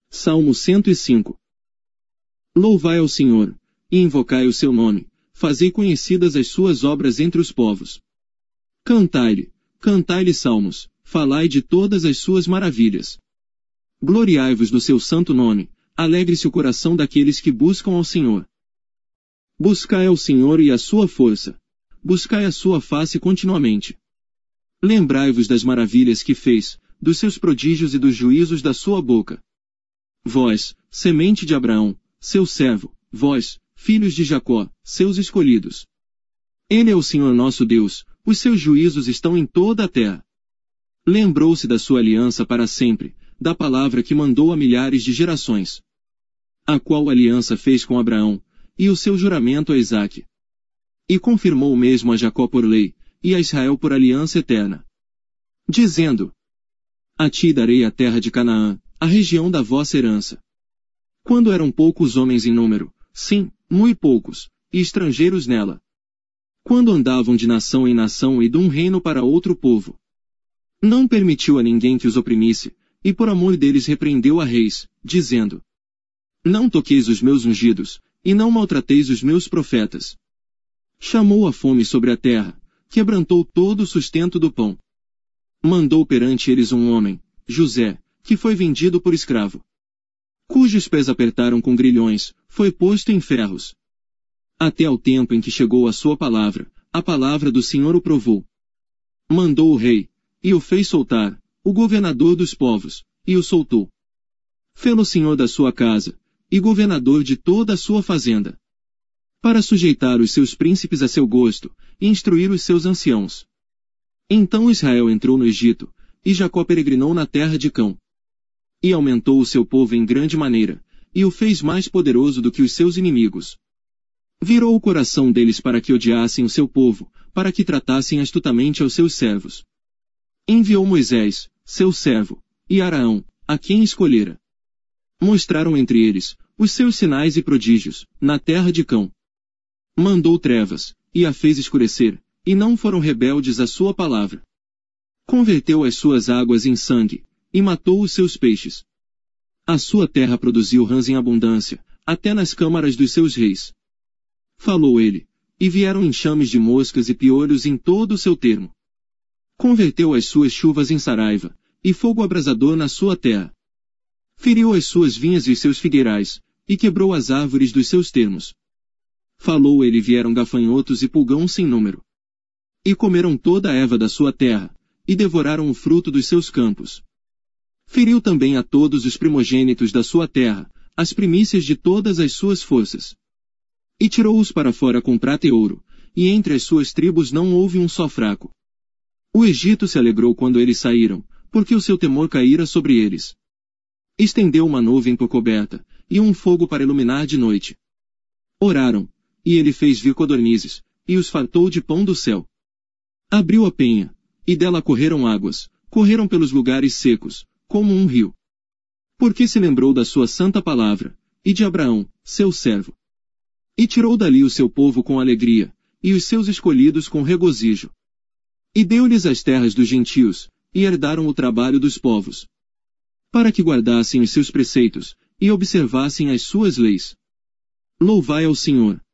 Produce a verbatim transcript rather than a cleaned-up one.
Salmo cento e cinco. Louvai ao Senhor, e invocai o seu nome, fazei conhecidas as suas obras entre os povos. Cantai-lhe, cantai-lhe salmos, falai de todas as suas maravilhas. Gloriai-vos no seu santo nome, alegre-se o coração daqueles que buscam ao Senhor. Buscai ao Senhor e a sua força. Buscai a sua face continuamente. Lembrai-vos das maravilhas que fez, dos seus prodígios e dos juízos da sua boca. Vós, semente de Abraão, seu servo, vós, filhos de Jacó, seus escolhidos. Ele é o Senhor nosso Deus, os seus juízos estão em toda a terra. Lembrou-se da sua aliança para sempre, da palavra que mandou a milhares de gerações. A qual aliança fez com Abraão, e o seu juramento a Isaque. E confirmou mesmo a Jacó por lei, e a Israel por aliança eterna. Dizendo: A ti darei a terra de Canaã, a região da vossa herança. Quando eram poucos homens em número, sim, muito poucos, e estrangeiros nela. Quando andavam de nação em nação e de um reino para outro povo. Não permitiu a ninguém que os oprimisse, e por amor deles repreendeu a reis, dizendo: Não toqueis os meus ungidos, e não maltrateis os meus profetas. Chamou a fome sobre a terra, quebrantou todo o sustento do pão. Mandou perante eles um homem, José, que foi vendido por escravo. Cujos pés apertaram com grilhões, foi posto em ferros. Até ao tempo em que chegou a sua palavra, a palavra do Senhor o provou. Mandou o rei, e o fez soltar, o governador dos povos, e o soltou. Fê-lo senhor da sua casa, e governador de toda a sua fazenda. Para sujeitar os seus príncipes a seu gosto, e instruir os seus anciãos. Então Israel entrou no Egito, e Jacó peregrinou na terra de Cão. E aumentou o seu povo em grande maneira, e o fez mais poderoso do que os seus inimigos. Virou o coração deles para que odiassem o seu povo, para que tratassem astutamente aos seus servos. Enviou Moisés, seu servo, e Araão, a quem escolhera. Mostraram entre eles, os seus sinais e prodígios, na terra de Cão. Mandou trevas, e a fez escurecer, e não foram rebeldes à sua palavra. Converteu as suas águas em sangue, e matou os seus peixes. A sua terra produziu rãs em abundância, até nas câmaras dos seus reis. Falou ele, e vieram enxames de moscas e piolhos em todo o seu termo. Converteu as suas chuvas em saraiva, e fogo abrasador na sua terra. Feriu as suas vinhas e os seus figueirais, e quebrou as árvores dos seus termos. Falou ele e vieram gafanhotos e pulgões sem número. E comeram toda a erva da sua terra, e devoraram o fruto dos seus campos. Feriu também a todos os primogênitos da sua terra, as primícias de todas as suas forças. E tirou-os para fora com prata e ouro, e entre as suas tribos não houve um só fraco. O Egito se alegrou quando eles saíram, porque o seu temor caíra sobre eles. Estendeu uma nuvem por coberta, e um fogo para iluminar de noite. Oraram, e ele fez vir codornizes, e os fartou de pão do céu. Abriu a penha, e dela correram águas, correram pelos lugares secos, como um rio. Porque se lembrou da sua santa palavra, e de Abraão, seu servo. E tirou dali o seu povo com alegria, e os seus escolhidos com regozijo. E deu-lhes as terras dos gentios, e herdaram o trabalho dos povos. Para que guardassem os seus preceitos, e observassem as suas leis. Louvai ao Senhor.